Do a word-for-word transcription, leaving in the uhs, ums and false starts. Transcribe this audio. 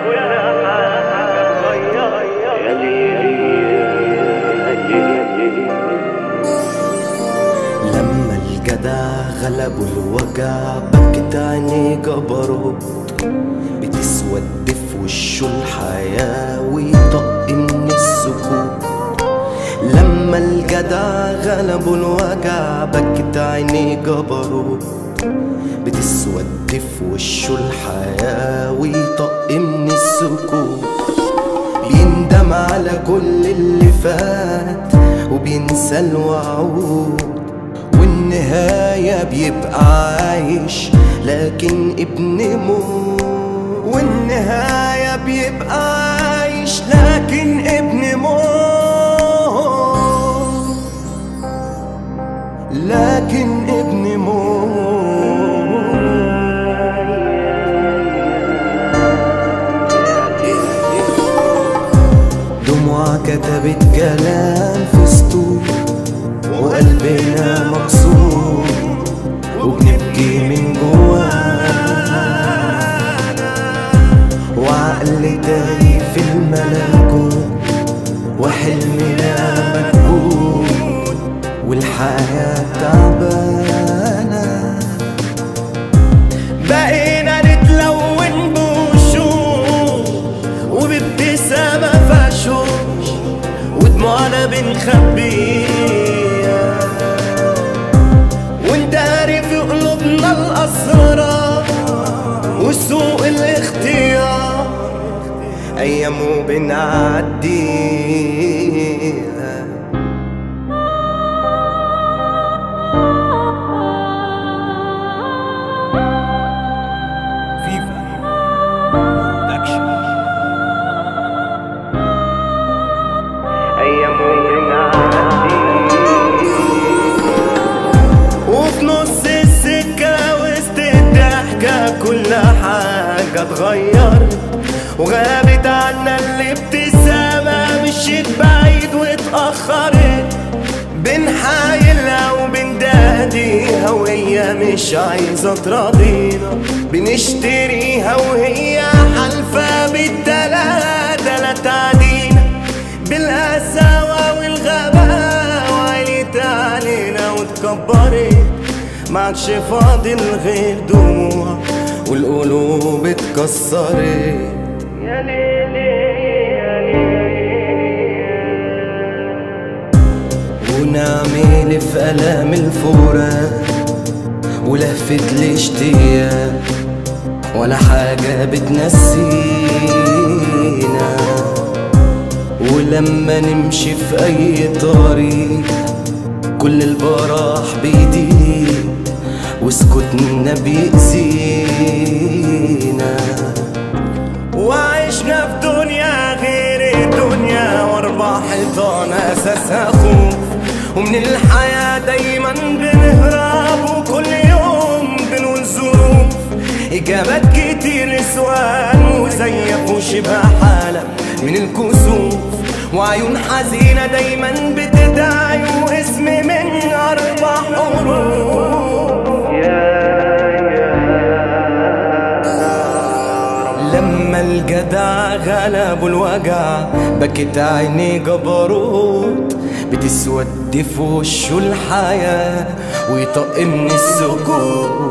لما الجدع غلبوا الوجع بكت عينيه جبروت، بتسود في وشه الحياة ويطق من السكوت. لما الجدع غلبوا الوجع بكت عينيه جبروت، بتسود في وشه الحياة ويطق من السكوت. بيندم على كل اللي فات وبينسى الوعود، والنهاية بيبقى عايش لكن ابن موت. والنهاية بيبقى عايش لكن ابن موت، لكن ابن موت. دموع كتبت كلام في سطور وقلبنا مكسور وبنبكي من جوانا، وعقل تايه في الملكوت وحلمنا مكبوت والحياة تعبانة. بقينا نتلون بوشوش وبابتسامة فشوش ودموعنا بنخبيها، ونداري في قلوبنا الأسرار وسوء الاختيار أيام وبنعديها. أيام وفي نص السكة وسط الضحكة كل حاجة اتغيرت وغابت عنا الابتسامة، مشيت بعيد واتأخرت، بنحايلها وبنداديها وهي مش عايزة تراضينا، بنشتريها وهي حلفة بالتلاتة لا تعدينا، بالقساوة والغباء وعليت علينا واتكبرت، معادش فاضل غير دموع والقلوب اتكسرت. يا ليلي يا ليلي ونعمل في ألام الفراق ولهفة الاشتياق ولا حاجة بتنسينا، ولما نمشي في أي طريق كل البراح بيضيق وسكوتنا بيأذينا، وعشنا في دنيا غير الدنيا واربع حيطان أساسها خوف، ومن الحياة دايما بنهرب وكل يوم بنقول ظروف، إجابات كتير لسؤال مزيف وشبه حالة من الكسوف، وعيون حزينة دايما بتدعي واسم من أربع حروف. لما الجدع غلبوا الوجع بكت عينيه جبروت، بتسود في وشه الحياة ويطق من السكوت.